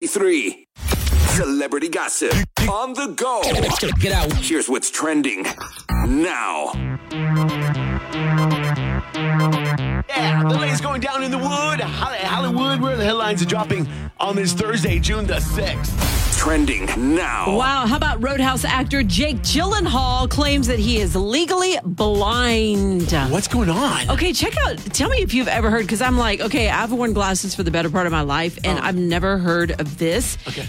3. Celebrity gossip on the go. Get out. Here's what's trending now. Yeah, the latest going down in the wood. Hollywood, where the headlines are dropping on this Thursday, June the 6th. Trending now. Wow, how about Roadhouse actor Jake Gyllenhaal claims that he is legally blind? What's going on? Okay, tell me if you've ever heard, because I'm like, okay, I've worn glasses for the better part of my life, and I've never heard of this. Okay.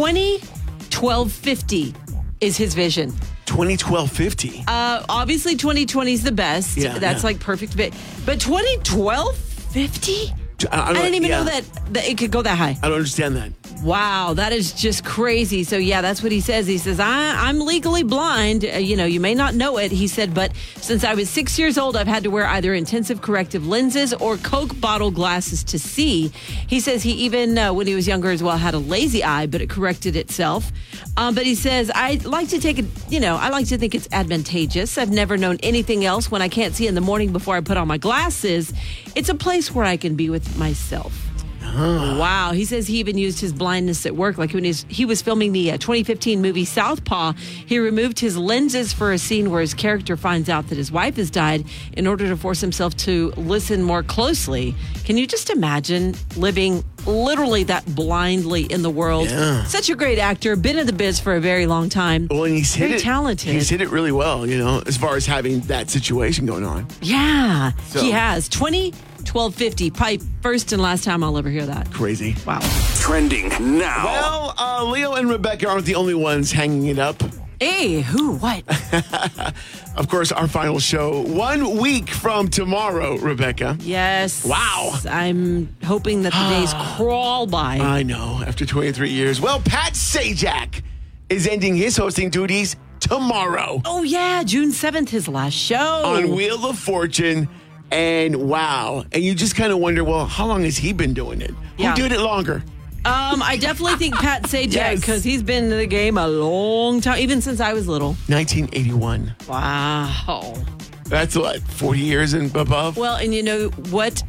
20/12/50 is his vision. 20/12/50. Obviously 2020 is the best. Yeah, That's yeah. like perfect. But 20/12/50? I didn't even know that it could go that high. I don't understand that. Wow, that is just crazy. So, yeah, that's what he says. He says, I'm legally blind. You may not know it, he said, but since I was 6 years old, I've had to wear either intensive corrective lenses or Coke bottle glasses to see. He says he even, when he was younger as well, had a lazy eye, but it corrected itself. But he says, I like to think it's advantageous. I've never known anything else. When I can't see in the morning before I put on my glasses, it's a place where I can be with myself. Wow. He says he even used his blindness at work. Like when he was filming the 2015 movie Southpaw, he removed his lenses for a scene where his character finds out that his wife has died in order to force himself to listen more closely. Can you just imagine living literally that blindly in the world? Yeah. Such a great actor. Been in the biz for a very long time. Well, and he's very talented. He's hit it really well, as far as having that situation going on. Yeah, So. he has. 20/12/50. Probably first and last time I'll ever hear that. Crazy. Wow. Trending now. Well, Leo and Rebecca aren't the only ones hanging it up. Hey, who? What? Of course, our final show 1 week from tomorrow, Rebecca. Yes. Wow. I'm hoping that the days crawl by. I know, after 23 years. Well, Pat Sajak is ending his hosting duties tomorrow Oh, yeah. June 7th, his last show. on Wheel of Fortune. And wow. And you just kind of wonder, well, how long has he been doing it? Yeah. Who did it longer? I definitely think Pat Sajak, Yes. because he's been in the game a long time, even since I was little. 1981. Wow. That's what, 40 years and above? Well, and you know what?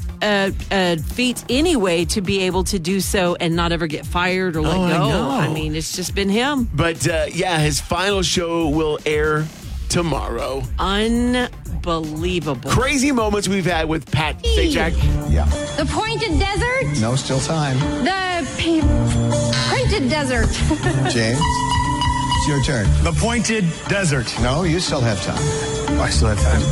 Feat anyway to be able to do so and not ever get fired or let Oh, I go. know. I mean, it's just been him. But yeah, his final show will air tomorrow. Unbelievable. Crazy moments we've had with Pat Sajak. Yeah. The Pointed Desert? No, still time. The Pointed Desert. James, it's your turn. The Pointed Desert. No, you still have time. I still have time.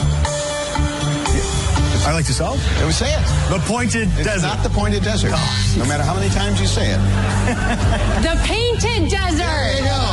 I like to solve. Say it. The Pointed It's Desert. not the Pointed Desert. No matter how many times you say it. The Painted Desert. There you go.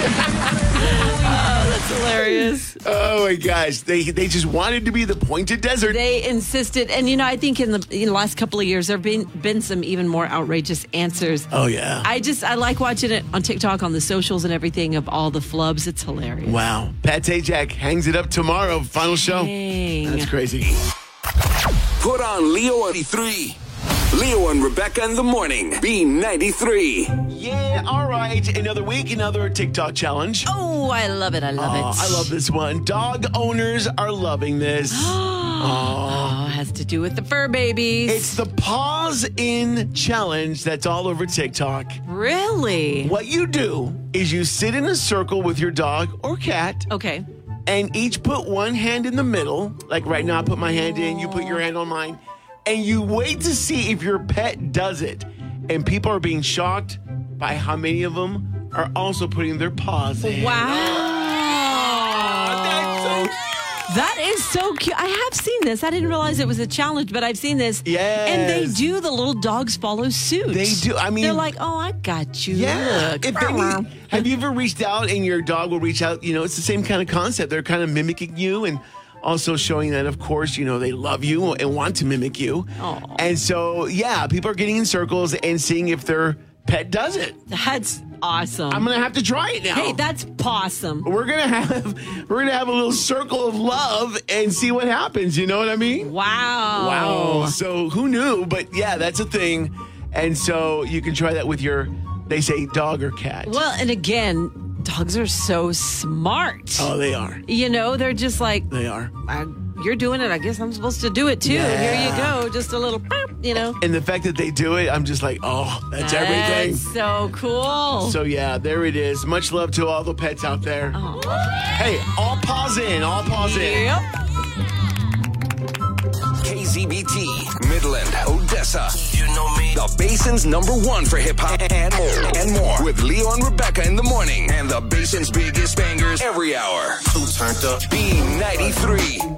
That's hilarious. Oh my gosh, they just wanted to be the Pointed Desert. They insisted, and I think in the last couple of years there have been some even more outrageous answers. Oh yeah. I like watching it on TikTok, on the socials and everything of all the flubs. It's hilarious. Wow. Pat Sajak hangs it up tomorrow. Final show. Dang. That's crazy. Put on Leo 93. Leo and Rebecca in the morning. B93. Yeah, all right. Another week, another TikTok challenge. Oh, I love it. I love it. I love this one. Dog owners are loving this. Oh, it has to do with the fur babies. It's the Paws In challenge that's all over TikTok. Really? What you do is you sit in a circle with your dog or cat Okay. and each put one hand in the middle. Like right now, I put my hand in, you put your hand on mine. And you wait to see if your pet does it. And people are being shocked by how many of them are also putting their paws in. Wow. That is so cute. I have seen this. I didn't realize it was a challenge, but I've seen this. Yes. And they do. The little dogs follow suit. They do. I mean, they're like, oh, I got you. Yeah. Look. Have you ever reached out and your dog will reach out? It's the same kind of concept. They're kind of mimicking you and also showing that, of course, they love you and want to mimic you. Aw. And so, yeah, people are getting in circles and seeing if their pet does it. That's awesome. I'm going to have to try it now. Hey, that's possum. We're gonna have a little circle of love and see what happens. You know what I mean? Wow. Wow. So who knew? But yeah, that's a thing. And so you can try that with your, they say, dog or cat. Well, and again, dogs are so smart. Oh, they are. They're just like, They are. you're doing it. I guess I'm supposed to do it too. Yeah. Here you go. Just a little, you know. And the fact that they do it, I'm just like, oh, that's everything. That's so cool. So, yeah, there it is. Much love to all the pets out there. Hey, all paws in. All paws in. Yep. KZBT, Midland, Odessa. You know me. The Basin's #1 for hip hop and more. With Leo and Rebecca in the morning. And the Basin's biggest bangers every hour. Who turned up? B93.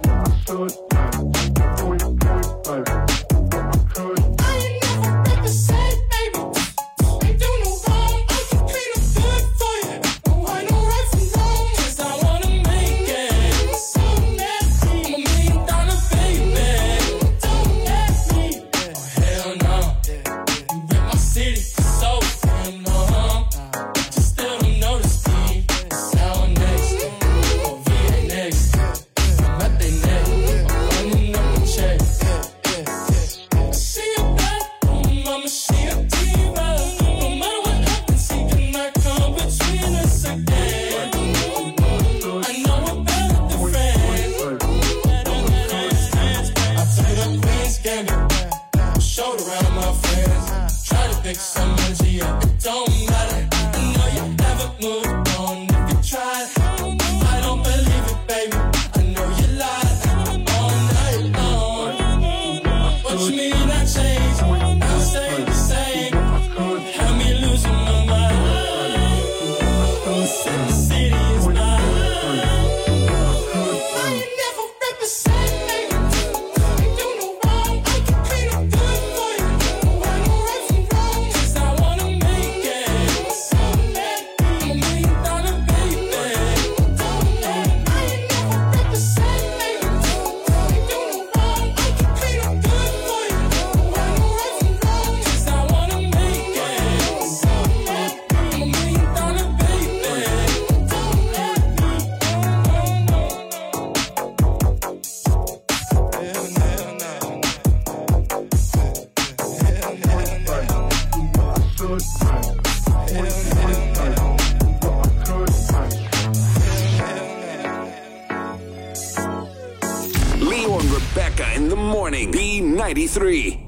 Leo and Rebecca in the morning. B93.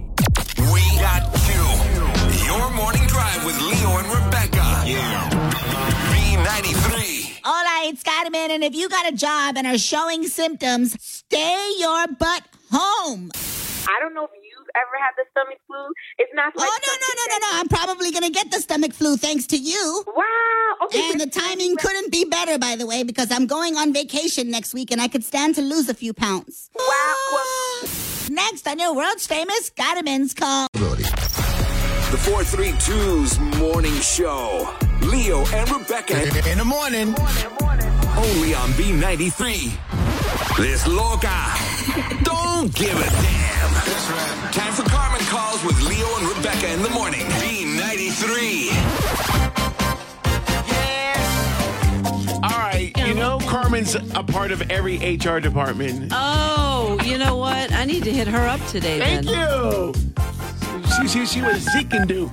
We got you. Your morning drive with Leo and Rebecca. Yeah. B93. All right, Scottyman, and if you got a job and are showing symptoms, stay your butt home. I don't know if you've ever had the stomach flu. It's not like... Oh, no. I'm probably going to get the stomach flu thanks to you. Wow. Okay. And the timing couldn't be better, by the way, because I'm going on vacation next week and I could stand to lose a few pounds. Wow. Next on your world's famous Scottyman's Call. The 432's morning show. Leo and Rebecca. In the morning. Only on B93. This loca. Don't give a damn. That's right. Time for Carmen Calls with Leo and Rebecca in the morning. B93. All right. You know, Carmen's a part of every HR department. Oh, you know what? I need to hit her up today, Thank then. you. See what she can do.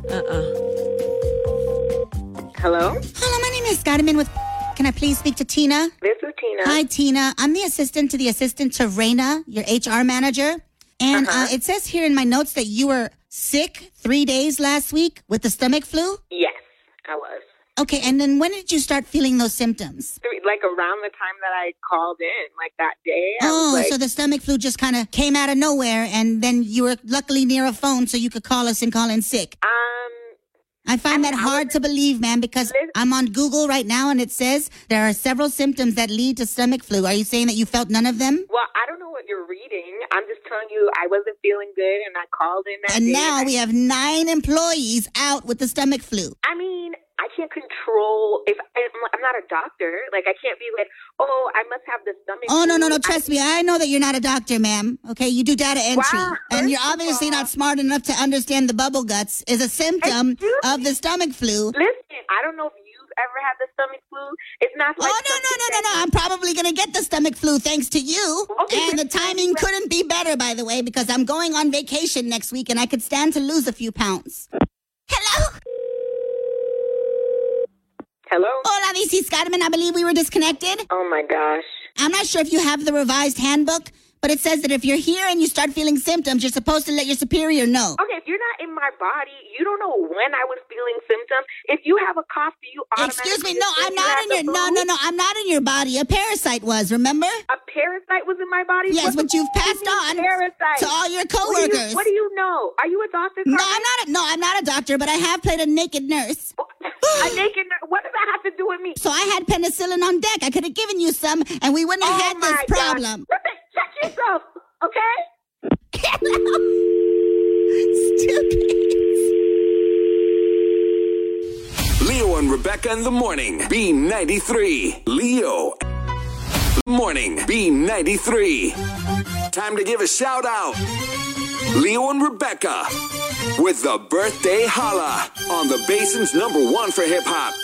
Hello? Hello, my name is Scottyman with... Can I please speak to Tina? This is Tina. Hi, Tina. I'm the assistant to Raina, your HR manager. And it says here in my notes that you were sick 3 days last week with the stomach flu? Yes, I was. Okay, and then when did you start feeling those symptoms? Like around the time that I called in, like that day. So the stomach flu just kind of came out of nowhere, and then you were luckily near a phone so you could call us and call in sick. I find that hard to believe, man, because I'm on Google right now and it says there are several symptoms that lead to stomach flu. Are you saying that you felt none of them? Well, I don't know what you're reading. I'm just telling you I wasn't feeling good and I called in that And day. now we have 9 employees out with the stomach flu. I mean, I can't control if I'm not a doctor. Like, I can't be like, oh, I must have the stomach Oh, flu. no. Trust me. I know that you're not a doctor, ma'am. Okay, you do data entry. Wow. And you're obviously not smart enough to understand the bubble guts is a symptom of the stomach flu. Listen, I don't know if you've ever had the stomach flu. It's not like... Oh, no. I'm probably going to get the stomach flu thanks to you. Okay, And the timing couldn't be better, by the way, because I'm going on vacation next week and I could stand to lose a few pounds. Hello? Hello? Hola, this is Carmen. I believe we were disconnected. Oh, my gosh. I'm not sure if you have the revised handbook, But it says that if you're here and you start feeling symptoms, you're supposed to let your superior know. Okay, if you're not in my body, you don't know when I was feeling symptoms. If you have a cough, do you automatically... Excuse me, no, I'm not in your... No, I'm not in your body. A parasite was, remember? A parasite was in my body? Yes, but you've passed on parasite? to all your coworkers. What do you know? Are you a doctor? No, I'm not a doctor, but I have played a naked nurse. A naked nurse? What does that have to do with me? So I had penicillin on deck. I could have given you some, and we wouldn't have had this problem. Check yourself, okay? Leo and Rebecca in the morning. B93. Leo. Morning. B93. Time to give a shout out. Leo and Rebecca with the birthday holla on the Basin's #1 for hip hop.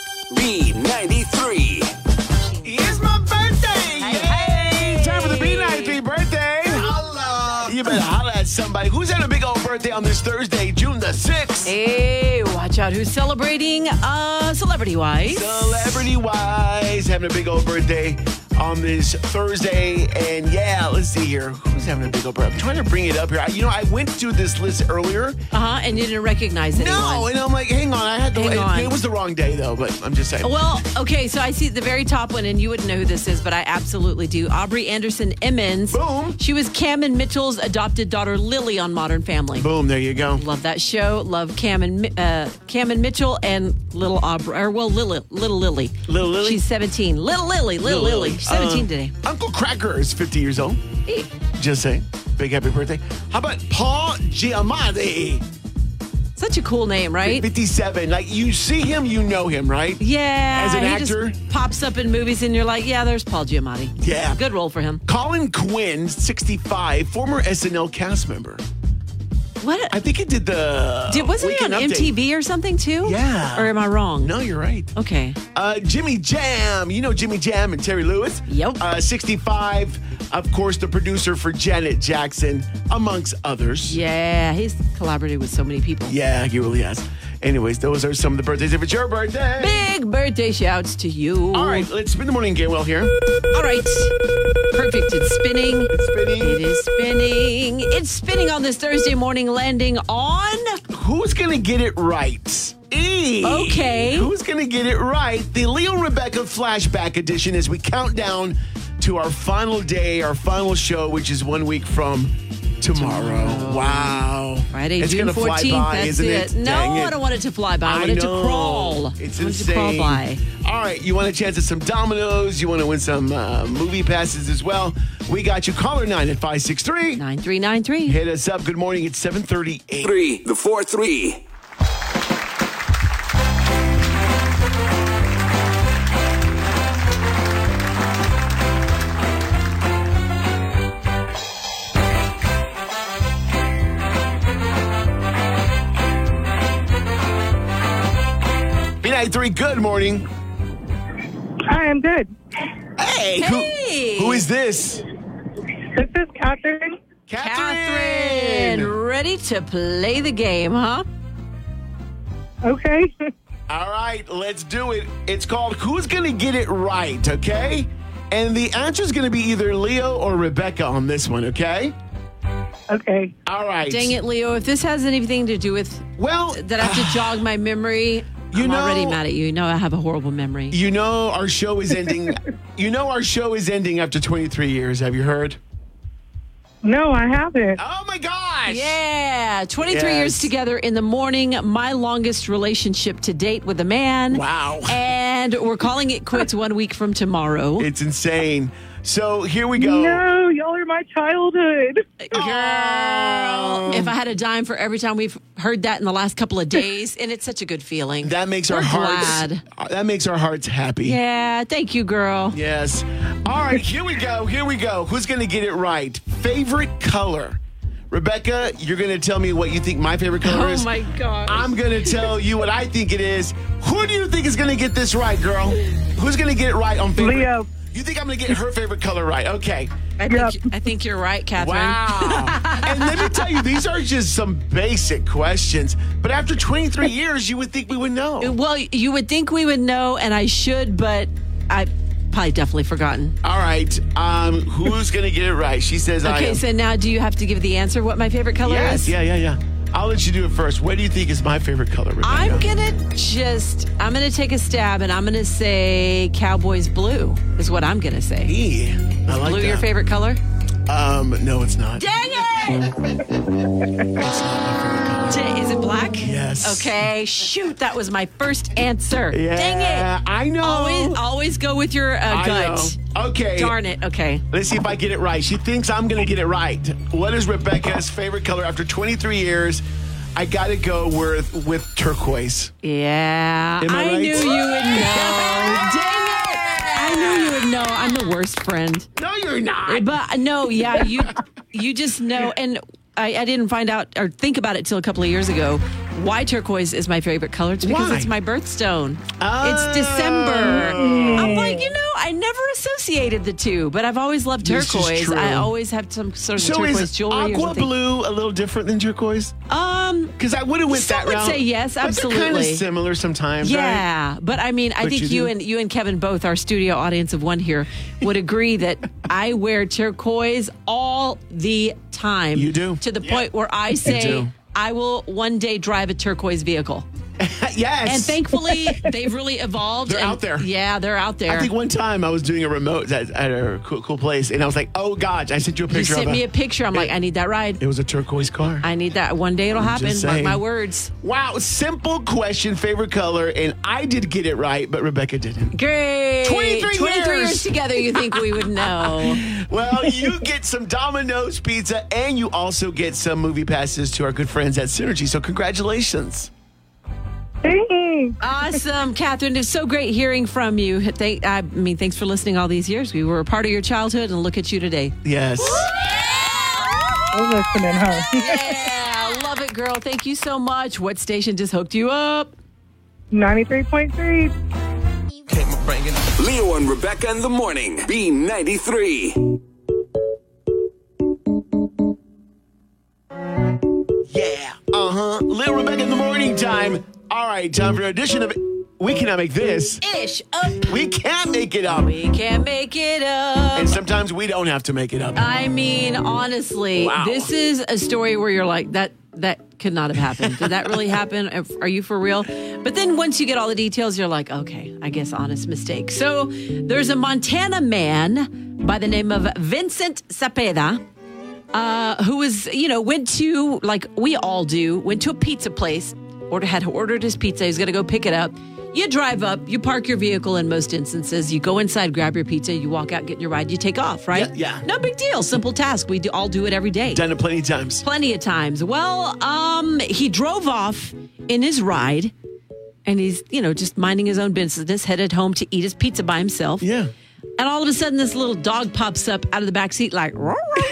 B93. It's my birthday! Hey! Time for the B93 birthday! Holla! You better holla at somebody. Who's having a big old birthday on this Thursday, June the 6th? Hey, watch out who's celebrating celebrity-wise. Celebrity-wise, having a big old birthday on this Thursday. And yeah, let's see here. Who's having a big old birthday? I'm trying to bring it up here. I went through this list earlier. And you didn't recognize anyone. No, and I'm like, hang on. It was the wrong day, though, but I'm just saying. Well, okay, so I see the very top one, and you wouldn't know who this is, but I absolutely do. Aubrey Anderson Emmons. Boom. She was Cam and Mitchell's adopted daughter, Lily, on Modern Family. Boom, there you go. Love that show. Love Cam and Mitchell and little Aubrey, little Lily. Little Lily? She's 17. Little Lily. She's 17 today. Uncle Cracker is 50 years old. Hey. Just saying. Big happy birthday. How about Paul Giamatti? Such a cool name, right? 57. Like, you see him, you know him, right? Yeah. As an he actor? just pops up in movies and you're like, yeah, there's Paul Giamatti. Yeah. Good role for him. Colin Quinn, 65, former SNL cast member. What? I think he did the wasn't he on Weekend Update. MTV or something too? Yeah. Or am I wrong? No, you're right. Okay. Jimmy Jam. You know Jimmy Jam and Terry Lewis? Yep. 65. Of course, the producer for Janet Jackson, amongst others. Yeah, he's collaborated with so many people. Yeah, he really has. Anyways, those are some of the birthdays. If it's your birthday. Big birthday shouts to you. All right, let's spin the morning game well here. All right. Perfect. It's spinning. It's spinning. It is spinning. It's spinning on this Thursday morning, landing on... Who's going to get it right? Okay. Who's going to get it right? The Leo and Rebecca Flashback Edition as we count down to our final day, our final show, which is 1 week from tomorrow. Wow. Friday, it's June 14th. Fly by, that's isn't it? No, I don't want it to fly by. I want it to crawl. It's I want insane. it to crawl by. All right, you want a chance at some dominoes? You want to win some movie passes as well? We got you. Caller 9 at 563 9393. Hit us up. Good morning. It's 7:38. 3, the 4-3. B93, good morning. Hi, I'm good. Hey. Who is this? This is Catherine. Catherine, ready to play the game, huh? Okay. All right, let's do it. It's called Who's Gonna Get It Right, okay? And the answer is going to be either Leo or Rebecca on this one, okay? Okay. All right. Dang it, Leo. If this has anything to do with that I have to jog my memory, I'm already mad at you. You know I have a horrible memory. You know our show is ending. Our show is ending after 23 years. Have you heard? No, I haven't. Oh, my gosh. Yeah. 23 years together in the morning. My longest relationship to date with a man. Wow. And we're calling it quits 1 week from tomorrow. It's insane. So here we go. No, y'all are my childhood. Girl, if I had a dime for every time we've heard that in the last couple of days, and it's such a good feeling. That makes We're our hearts glad. That makes our hearts happy. Yeah, thank you, girl. Yes. All right, here we go. Who's going to get it right? Favorite color. Rebecca, you're going to tell me what you think my favorite color is. Oh, my gosh. I'm going to tell you what I think it is. Who do you think is going to get this right, girl? Who's going to get it right on favorite? Leo. You think I'm going to get her favorite color right? Okay. I think you're right, Catherine. Wow. And let me tell you, these are just some basic questions. But after 23 years, you would think we would know. Well, you would think we would know, and I should, but probably definitely forgotten. All right. Who's going to get it right? She says I Okay, am. so now do you have to give the answer what my favorite color Yes, is? yeah. I'll let you do it first. What do you think is my favorite color, Rebecca? I'm gonna take a stab and I'm gonna say Cowboys blue is what I'm gonna say. I like Blue that. your favorite color? No, it's not. Dang it! It's not my favorite color. Is it black? Yes. Okay, shoot, that was my first answer. Yeah, Dang it! I know. Always go with your I gut. know. Okay. Darn it. Okay. Let's see if I get it right. She thinks I'm going to get it right. What is Rebecca's favorite color after 23 years? I got to go with turquoise. Yeah, Am I right? knew you would know. Dang it! I knew you would know. I'm the worst friend. No, you're not. But no, yeah, you just know. And I didn't find out or think about it till a couple of years ago. Why turquoise is my favorite color? It's because Why? it's my birthstone. Oh. It's December. I'm like, I never associated the two, but I've always loved This is turquoise. true. I always have some sort of So turquoise is jewelry or aqua something. blue a little different than turquoise? Because I would have went Some that would route. say yes, But they're kind of absolutely. similar sometimes, right? Yeah, but I mean, I But think you you and Kevin both, our studio audience of one here, would agree that I wear turquoise all the time. You do. To the point where I do. say I will one day drive a turquoise vehicle. Yes. And thankfully, they've really evolved. They're and- out there. Yeah, they're out there. I think one time I was doing a remote at a cool place, and I was like, "Oh God!" I sent you a you picture sent of me a picture. I'm like, I need that ride. It was a turquoise car. I need that. One day it'll happen. just Mark saying. my words. Wow, simple question, favorite color, and I did get it right, but Rebecca didn't. Great. 23 years together, you think we would know. Well, you get some Domino's pizza, and you also get some movie passes to our good friends at Synergy. So congratulations. Thanks. Awesome, Catherine. It's so great hearing from you. Thanks for listening all these years. We were a part of your childhood, and look at you today. Yes. We're listening, huh? Yeah, love it, girl. Thank you so much. What station just hooked you up? 93.3. Leo and Rebecca in the morning. B93. Yeah. Little Rebecca in the morning time. All right, time for an edition of We Cannot Make This. Ish up. We can't make it up. We can't make it up. And sometimes we don't have to make it up. I mean, honestly, Wow. this is a story where you're like, that could not have happened. Did that really happen? Are you for real? But then once you get all the details, you're like, okay, I guess honest mistake. So there's a Montana man by the name of Vincent Cepeda, who was, went to, like we all do, went to a pizza place, had ordered his pizza. He's going to go pick it up. You drive up, you park your vehicle in most instances. You go inside, grab your pizza, you walk out, get your ride, you take off, right? Yeah. No big deal. Simple task. We all do it every day. Done it plenty of times. Plenty of times. Well, he drove off in his ride and he's, just minding his own business, headed home to eat his pizza by himself. Yeah. And all of a sudden, this little dog pops up out of the back seat like,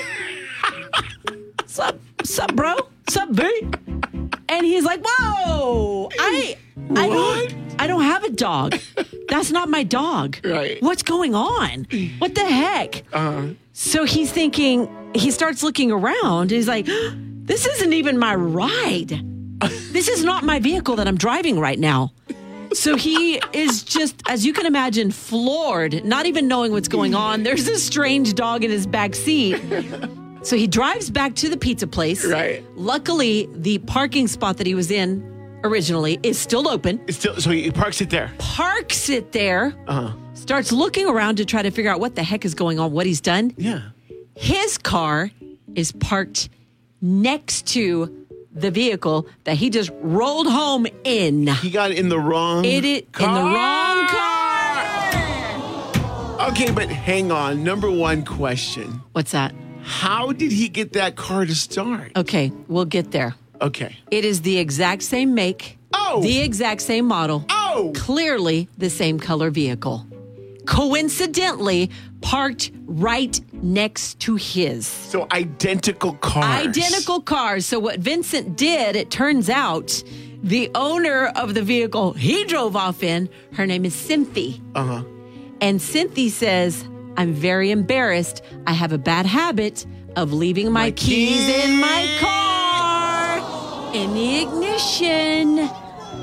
Sup, bro? Sup, B? And he's like, whoa, I don't have a dog. That's not my dog. Right. What's going on? What the heck? So he's thinking, he starts looking around. And he's like, this isn't even my ride. This is not my vehicle that I'm driving right now. So he is just, as you can imagine, floored, not even knowing what's going on. There's a strange dog in his back seat. So he drives back to the pizza place. Right. Luckily, the parking spot that he was in originally is still open. So he parks it there. Parks it there. Starts looking around to try to figure out what the heck is going on, what he's done. Yeah. His car is parked next to the vehicle that he just rolled home in. He got in the wrong In the wrong car. Okay, but hang on. Number one question. What's that? How did he get that car to start? Okay, we'll get there. Okay. It is the exact same make. Oh. The exact same model. Oh. Clearly the same color vehicle. Coincidentally, parked right next to his. So identical cars. Identical cars. So what Vincent did, it turns out, the owner of the vehicle he drove off in, her name is Cynthia. And Cynthia says, I'm very embarrassed. I have a bad habit of leaving my keys in my car in the ignition.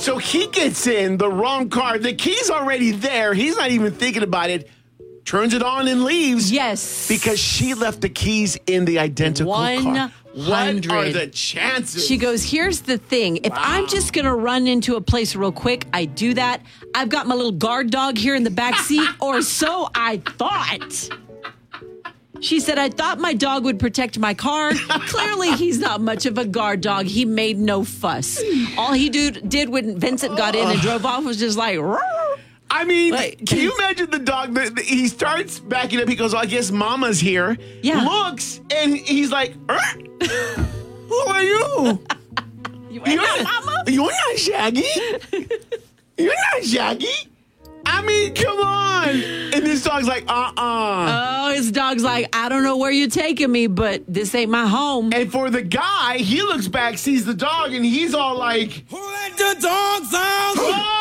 So he gets in the wrong car. The key's already there. He's not even thinking about it. Turns it on and leaves. Yes. Because she left the keys in the identical car. 100. What are the chances? She goes, here's the thing. If I'm just going to run into a place real quick, I do that. I've got my little guard dog here in the back seat, or so I thought. She said, I thought my dog would protect my car. Clearly, he's not much of a guard dog. He made no fuss. All he did when Vincent got in and drove off was just like, "Roar." I mean, can you imagine the dog? He starts backing up. He goes, I guess Mama's here. Yeah. Looks, and he's like, who are you? You're not Mama? You're not Shaggy. You're not Shaggy. I mean, come on. And this dog's like, Oh, his dog's like, I don't know where you're taking me, but this ain't my home. And for the guy, he looks back, sees the dog, and he's all like, who let the dogs out?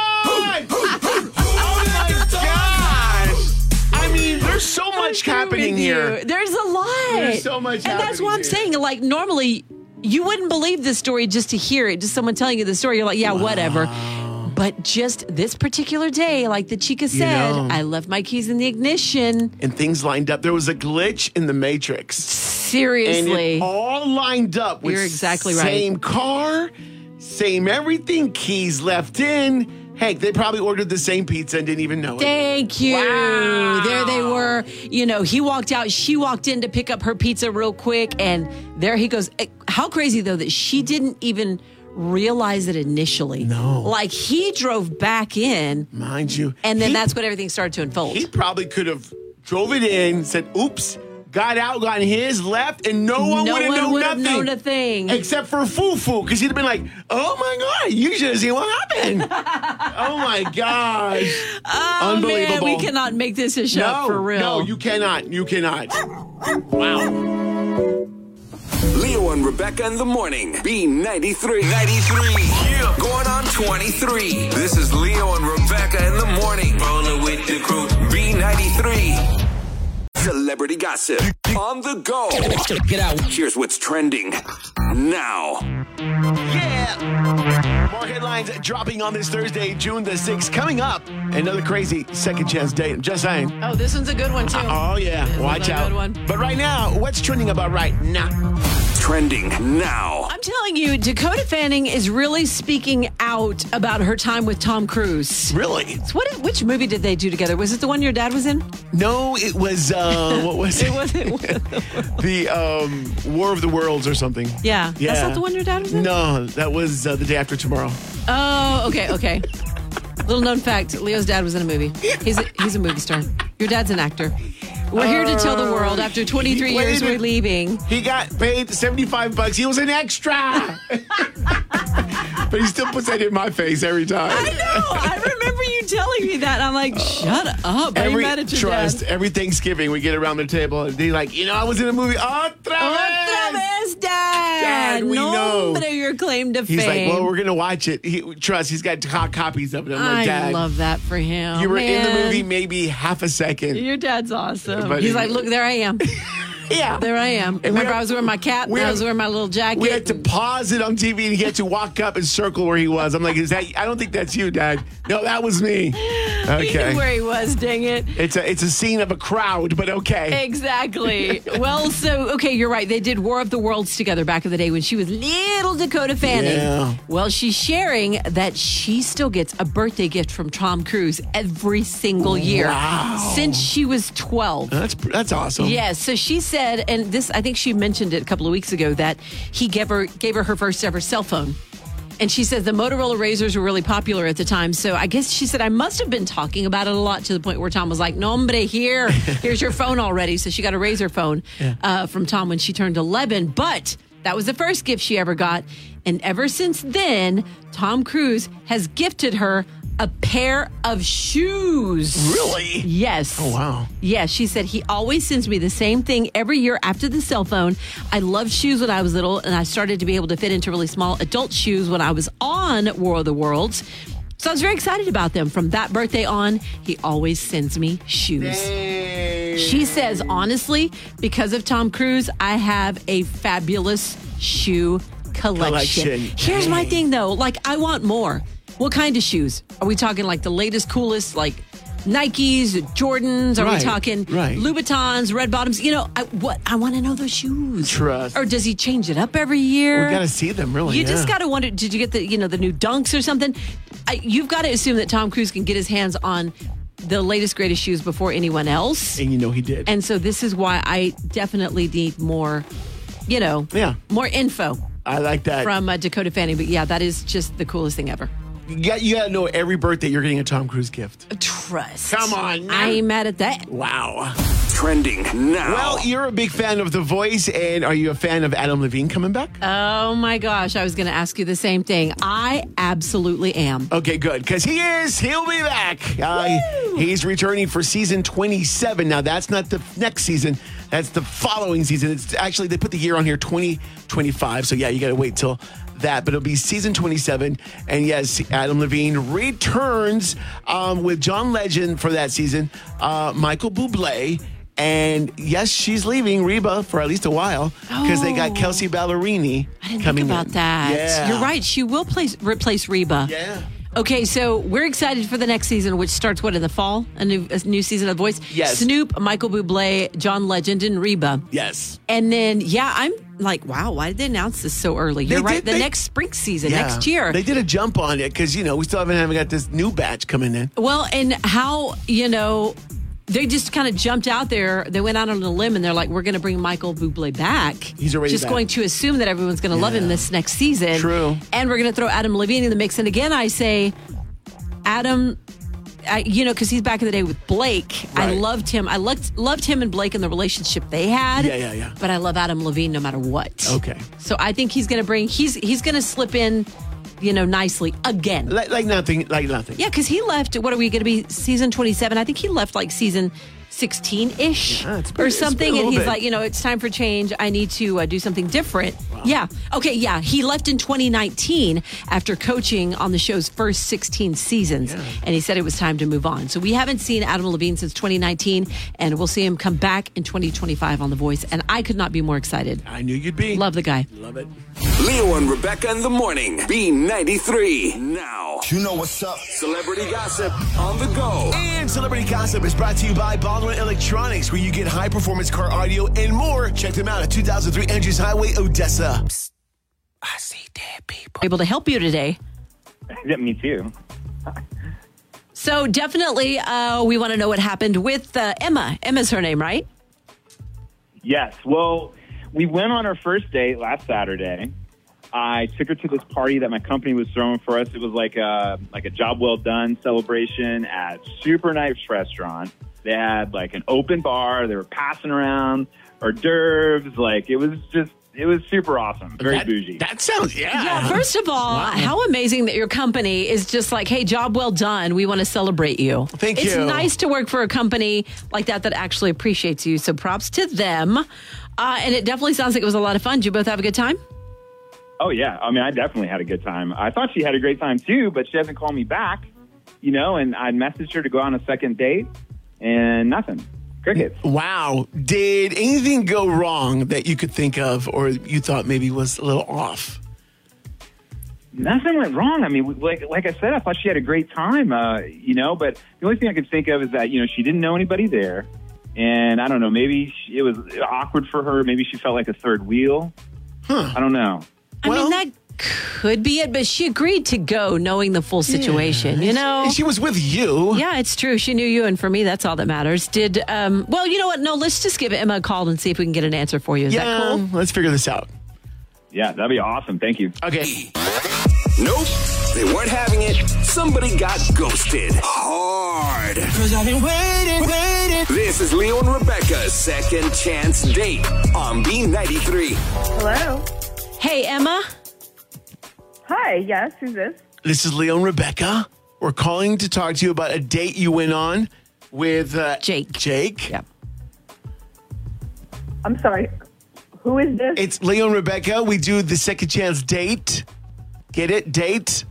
Oh my gosh. I mean, there's so much happening here. There's a lot. There's so much happening. And that's what I'm saying. Like, normally, you wouldn't believe this story just to hear it. Just someone telling you the story. You're like, yeah, whatever. But just this particular day, like the chica said, I left my keys in the ignition. And things lined up. There was a glitch in the Matrix. Seriously. And it all lined up with You're exactly right. Same car, same everything, keys left in. Heck, they probably ordered the same pizza and didn't even know it. Thank you. Wow. There they were. You know, he walked out. She walked in to pick up her pizza real quick. And there he goes. How crazy, though, that she didn't even realize it initially. No. Like, he drove back in. Mind you. And then that's when everything started to unfold. He probably could have drove it in, said, oops, got out, got his, left, and no one would have known a thing. Except for Fufu, because he'd have been like, oh my God, you should have seen what happened. Oh my gosh. Oh, Unbelievable. man, we cannot make this a show for real. No, you cannot. You cannot. Wow. Leo and Rebecca in the morning. B93. 93. Yeah. Going on 23. This is Leo and Rebecca in the morning. Rolling with the crew. B93. Celebrity gossip. On the go. Get out. Here's what's trending now. Yeah. More headlines dropping on this Thursday, June the 6th. Coming up, another crazy second chance date. I'm just saying. Oh, this one's a good one, too. Oh, yeah. Watch out. Good one. But right now, what's trending about right now? Trending now. I'm telling you, Dakota Fanning is really speaking out about her time with Tom Cruise. Really? So which movie did they do together? Was it the one your dad was in? No, it was, what was it? It wasn't. The War of the Worlds or something. Yeah. That's not the one your dad was in? No, that was The Day After Tomorrow. Oh, okay. Little known fact, Leo's dad was in a movie. He's a movie star. Your dad's an actor. We're here to tell the world after 23 years we're leaving. He got paid $75. He was an extra. But he still puts that in my face every time. I know. I remember you telling me that. And I'm like, shut up. Are you mad at your dad? Every Thanksgiving we get around the table and he's like, I was in a movie. Otra vez, Dad. we know. Your claim to fame. He's like, well, we're going to watch it. He's got copies of it. I'm like, Dad. I love that for him. You were in the movie maybe half a second. Your dad's awesome. But he's like, look, there I am. Yeah. There I am. Remember, I was wearing my cap, I was wearing my little jacket. We had to pause it on TV and he had to walk up and circle where he was. I'm like, I don't think that's you, Dad. No, that was me. Okay. He knew where he was, dang it. It's a scene of a crowd, but okay. Exactly. Well, you're right. They did War of the Worlds together back in the day when she was little Dakota Fanning. Yeah. Well, she's sharing that she still gets a birthday gift from Tom Cruise every single year. Wow. Since she was 12. That's awesome. Yes. So she said, and this, I think she mentioned it a couple of weeks ago, that he gave her first ever cell phone. And she says the Motorola Razors were really popular at the time. So I guess she said, I must have been talking about it a lot to the point where Tom was like, no, hombre, here's your phone already. So she got a Razor phone from Tom when she turned 11. But that was the first gift she ever got. And ever since then, Tom Cruise has gifted her a pair of shoes. Really? Yes. Oh, wow. Yes, she said, he always sends me the same thing every year after the cell phone. I loved shoes when I was little, and I started to be able to fit into really small adult shoes when I was on War of the Worlds. So I was very excited about them. From that birthday on, he always sends me shoes. Dang. She says, honestly, because of Tom Cruise, I have a fabulous shoe collection. Here's my thing, though. Like, I want more. What kind of shoes? Are we talking like the latest, coolest, like Nikes, Jordans? Are we talking Louboutins, red bottoms? You know, I want to know those shoes. Trust. Or does he change it up every year? We got to see them, really. You just got to wonder, did you get the new Dunks or something? You've got to assume that Tom Cruise can get his hands on the latest, greatest shoes before anyone else. And you know he did. And so this is why I definitely need more, more info. I like that. From Dakota Fanning. But yeah, that is just the coolest thing ever. You got to know every birthday you're getting a Tom Cruise gift. Trust. Come on. I ain't mad at that. Wow. Trending now. Well, you're a big fan of The Voice, and are you a fan of Adam Levine coming back? Oh, my gosh. I was going to ask you the same thing. I absolutely am. Okay, good, because he'll be back. He's returning for season 27. Now, that's not the next season. That's the following season. It's actually, they put the year on here, 2025. So, yeah, you got to wait till that, but it'll be season 27. And yes, Adam Levine returns with John Legend for that season, Michael Bublé. And yes, she's leaving Reba for at least a while because they got Kelsey Ballerini I didn't coming think about in. that. Yeah. You're right. She will replace Reba. Yeah. Okay, so we're excited for the next season, which starts, in the fall? A new season of The Voice? Yes. Snoop, Michael Bublé, John Legend, and Reba. Yes. And then, I'm like, wow, why did they announce this so early? You're right. The next spring season, next year. They did a jump on it because, we still haven't got this new batch coming in. Well, and how, they just kind of jumped out there. They went out on a limb and they're like, we're going to bring Michael Bublé back. He's already just back. going to assume that everyone's going to love him this next season. True. And we're going to throw Adam Levine in the mix. And again, I say, Adam, because he's back in the day with Blake. Right. I loved him. I loved him and Blake and the relationship they had. Yeah. But I love Adam Levine no matter what. Okay. So I think he's going to he's going to slip in, nicely again. Like nothing. Yeah, because he left, what are we going to be, season 27? I think he left like season 16-ish or something. And he's like, it's time for change. I need to do something different. Wow. Yeah. Okay, yeah. He left in 2019 after coaching on the show's first 16 seasons. Yeah. And he said it was time to move on. So we haven't seen Adam Levine since 2019, and we'll see him come back in 2025 on The Voice. And I could not be more excited. I knew you'd be. Love the guy. Love it. Leo and Rebecca in the morning. B93. Now. You know what's up. Celebrity gossip on the go. And Celebrity Gossip is brought to you by Baldwin Electronics, where you get high-performance car audio and more. Check them out at 2003 Andrews Highway, Odessa. Psst. I see dead people. Able to help you today. Yeah, me too. So definitely we want to know what happened with Emma. Emma's her name, right? Yes. Well, we went on our first date last Saturday. I took her to this party that my company was throwing for us. It was like a job well done celebration at super nice restaurant. They had like an open bar. They were passing around hors d'oeuvres. Like it was super awesome. Very bougie. That sounds, Yeah, first of all, how amazing that your company is just like, hey, job well done. We want to celebrate you. Thank you. It's nice to work for a company like that actually appreciates you. So props to them. And it definitely sounds like it was a lot of fun. Did you both have a good time? Oh, yeah. I mean, I definitely had a good time. I thought she had a great time, too, but she hasn't called me back, and I messaged her to go on a second date, and nothing. Crickets. Wow. Did anything go wrong that you could think of or you thought maybe was a little off? Nothing went wrong. I mean, like I said, I thought she had a great time, but the only thing I could think of is that, she didn't know anybody there. And I don't know, maybe it was awkward for her. Maybe she felt like a third wheel. I don't know. I mean, that could be it, but she agreed to go knowing the full situation, And she was with you. Yeah, it's true. She knew you, and for me, that's all that matters. Well, you know what? No, let's just give Emma a call and see if we can get an answer for you. Is that cool? Let's figure this out. Yeah, that'd be awesome. Thank you. Okay. Nope, they weren't having it. Somebody got ghosted. Hard. 'Cause I've been waiting. This is Leo and Rebecca's Second Chance Date on B93. Hello. Hey, Emma. Hi. Yes. Who's this? This is Leo and Rebecca. We're calling to talk to you about a date you went on with Jake. Yep. I'm sorry. Who is this? It's Leo and Rebecca. We do the Second Chance Date. Get it? Date?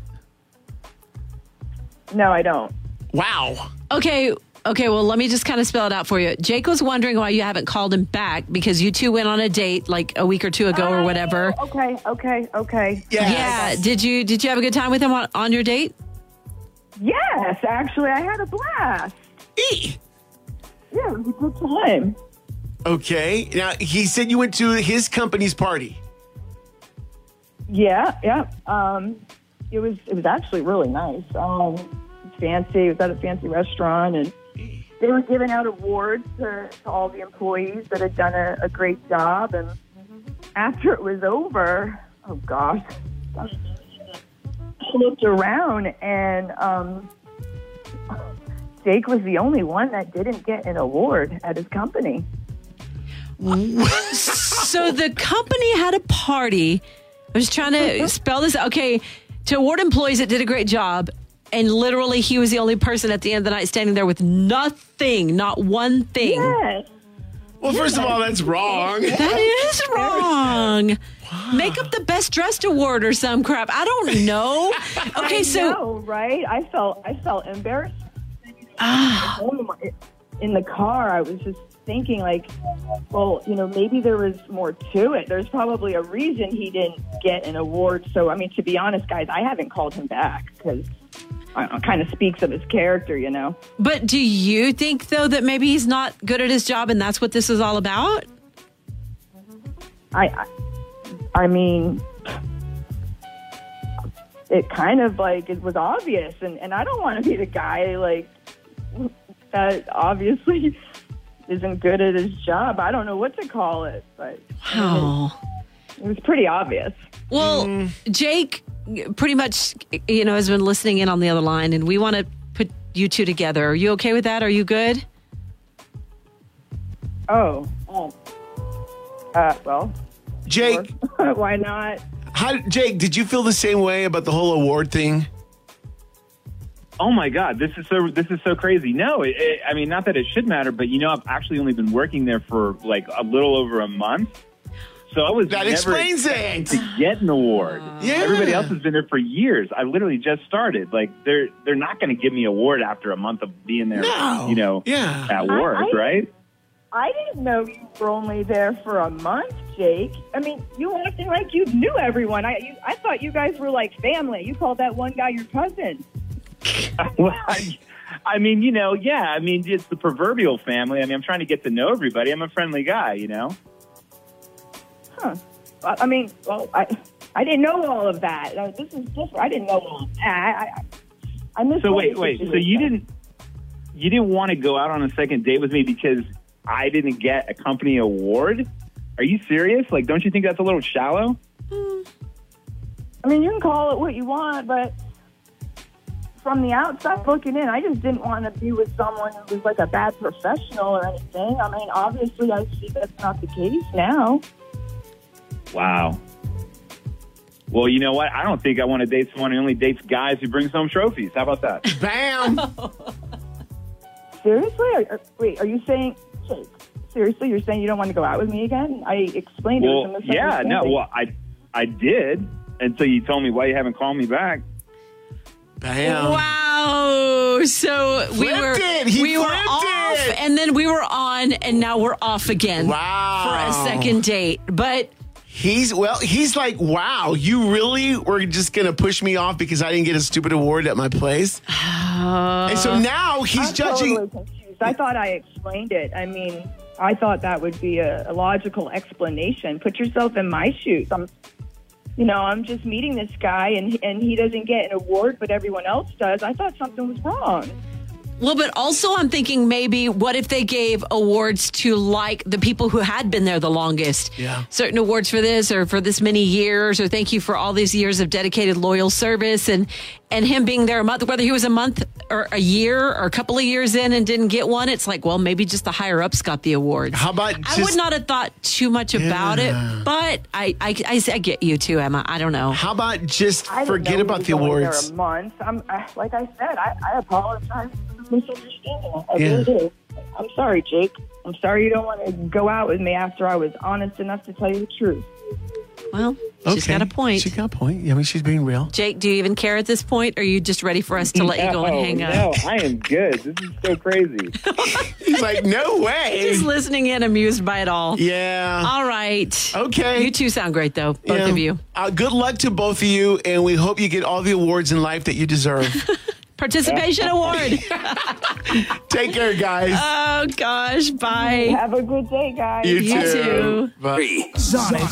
No, I don't. Wow. Okay, well, let me just kind of spell it out for you. Jake was wondering why you haven't called him back because you two went on a date like a week or two ago or whatever. Okay. Yeah. Did you have a good time with him on your date? Yes, actually, I had a blast. E. Yeah, it was a good time. Okay. Now, he said you went to his company's party. Yeah. It was actually really nice. Fancy. It was at a fancy restaurant, and they were giving out awards to all the employees that had done a great job. And after it was over, oh gosh, I looked around, and Jake was the only one that didn't get an award at his company. So the company had a party. I was trying to spell this. Okay, to award employees that did a great job. And literally, he was the only person at the end of the night standing there with nothing, not one thing. Yes. Well, first of all, that's wrong. That is wrong. Make up the best dressed award or some crap. I don't know. Okay, I so know, right? I felt embarrassed. In the car, I was just thinking, like, well, maybe there was more to it. There's probably a reason he didn't get an award. So, I mean, to be honest, guys, I haven't called him back because it kind of speaks of his character, But do you think, though, that maybe he's not good at his job and that's what this is all about? I mean, it kind of it was obvious, and I don't want to be the guy that obviously isn't good at his job. I don't know what to call it, but it was pretty obvious. Well, Jake pretty much, has been listening in on the other line, and we want to put you two together. Are you okay with that? Are you good? Well, Jake, sure. Why not? Jake, did you feel the same way about the whole award thing? Oh my God, this is so crazy. No, I mean, not that it should matter, but I've actually only been working there for a little over a month. So I was that never explains it to get an award. Yeah. Everybody else has been there for years. I literally just started. They're not going to give me an award after a month of being there. No. At work, right? I didn't know you were only there for a month, Jake. I mean, you acting like you knew everyone. I thought you guys were like family. You called that one guy your cousin. Well, I mean, it's the proverbial family. I mean, I'm trying to get to know everybody. I'm a friendly guy, Huh. I mean, I didn't know all of that. This is different. I didn't know all of that. I missed. So wait. So you didn't want to go out on a second date with me because I didn't get a company award? Are you serious? Don't you think that's a little shallow? I mean, you can call it what you want, but from the outside looking in, I just didn't want to be with someone who was a bad professional or anything. I mean, obviously, I see that's not the case now. Wow. Well, you know what? I don't think I want to date someone who only dates guys who brings home trophies. How about that? Bam! Seriously? Wait, are you saying... Seriously, you're saying you don't want to go out with me again? I explained it was a misunderstanding. Yeah, no, well, I did until you told me why you haven't called me back. Bam. Wow. So we were off, and then we were on, and now we're off again. Wow. For a second date. But... He's like, wow, you really were just going to push me off because I didn't get a stupid award at my place? And so now he's judging. I'm totally confused. I thought I explained it. I mean, I thought that would be a logical explanation. Put yourself in my shoes. I'm just meeting this guy and he doesn't get an award, but everyone else does. I thought something was wrong. Well, but also I'm thinking maybe what if they gave awards to the people who had been there the longest? Yeah. Certain awards for this or for this many years or thank you for all these years of dedicated loyal service and him being there a month, whether he was a month or a year or a couple of years in and didn't get one. It's maybe just the higher ups got the awards. How about I would not have thought too much about it, but I get you too, Emma. I don't know. How about just forget about the awards? There a month. Like I said, I apologize. Misunderstanding. I really do. I'm sorry, Jake. I'm sorry you don't want to go out with me after I was honest enough to tell you the truth. Well, she's got a point. She's got a point. I mean, she's being real. Jake, do you even care at this point? Or are you just ready for us to let you go and hang up? No, I am good. This is so crazy. He's like, no way. Just listening in, amused by it all. Yeah. All right. Okay. You two sound great, though. Both of you. Good luck to both of you, and we hope you get all the awards in life that you deserve. participation award. Take care, guys. Oh, gosh. Bye. Have a good day, guys. You You too. too. Bye. Sonic.